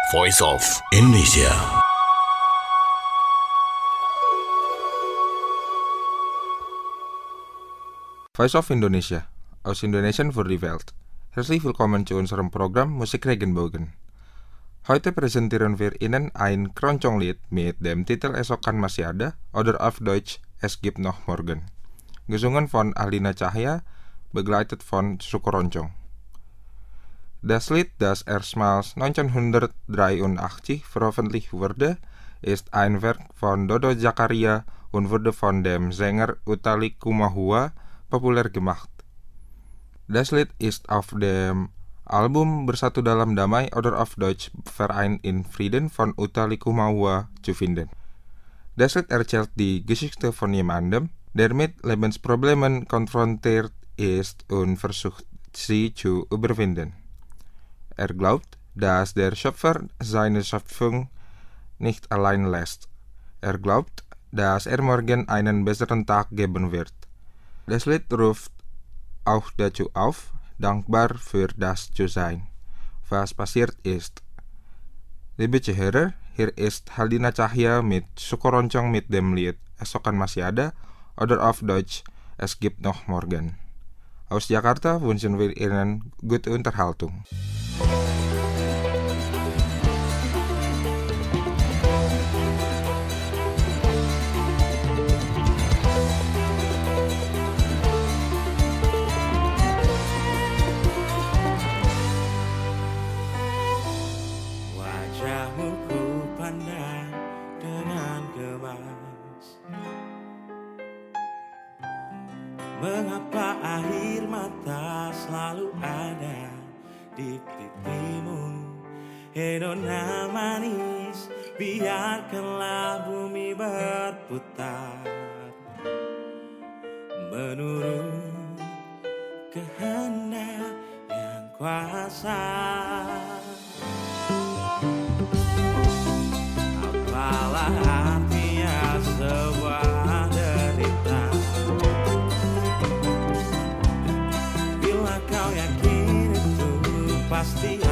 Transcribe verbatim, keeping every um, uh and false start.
Voice of Indonesia. Voice of Indonesia, aus Indonesian für die Welt. Herzlich willkommen zu unserem Programm Musik Regenbogen. Heute präsentieren wir Ihnen ein Keroncong-Lied mit dem Titel Esokan Masih Ada oder auf Deutsch Es gibt noch morgen. Gesungen von Alina Cahya, begleitet von Sukeroncong. Das Lied, das erstmals neunzehnhundertdreiundachtzig veröffentlicht wurde, ist ein Werk von Dodo Zakaria und wurde von dem Sänger Utha Likumahua populär gemacht. Das Lied ist auf dem Album Bersatu Dalam Damai oder auf Deutsch Vereint in Frieden von Utha Likumahua zu finden. Das Lied erzählt die Geschichte von jemandem, der mit Lebensproblemen konfrontiert ist und versucht, sie zu überwinden. Er glaubt, dass der Schöpfer seine Schöpfung nicht allein lässt. Er glaubt, dass er morgen einen besseren Tag geben wird. Das Lied ruft auch dazu auf, dankbar für das zu sein, was passiert ist. Liebe Zuhörer, hier ist Alina Cahya mit Sukeroncong mit dem Lied Esokan Masih Ada oder auf Deutsch Es gibt noch morgen. Aus Jakarta wünschen wir Ihnen gute Unterhaltung. Wajahmu ku pandang dengan gemas. Mengapa air mata selalu ada di pipimu? Hei nona manis, biarkanlah bumi berputar menurut kehendak yang kuasa. Apalah artinya sebuah derita bila kau yakin itu pasti